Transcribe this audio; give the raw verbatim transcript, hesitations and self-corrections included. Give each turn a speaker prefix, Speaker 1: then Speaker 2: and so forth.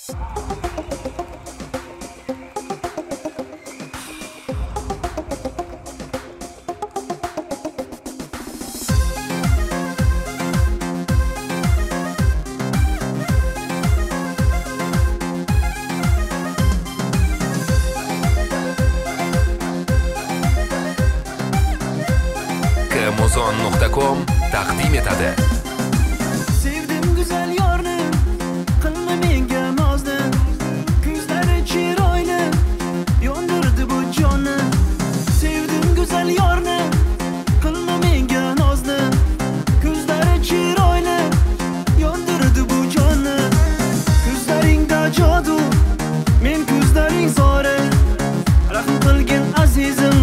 Speaker 1: muzon nuqta com taqdim etadi.
Speaker 2: Sevdim güzel yorni, qilma menga nozni, ko'zlari chiroyli, yondirdi bu jonni. Sevdim güzel yorni, qilma menga nozni, ko'zlari chiroyli, yondirdi bu jonni. Ko'zlaringda jodu, men ko'zlaring zori, rahm qilgin azizim.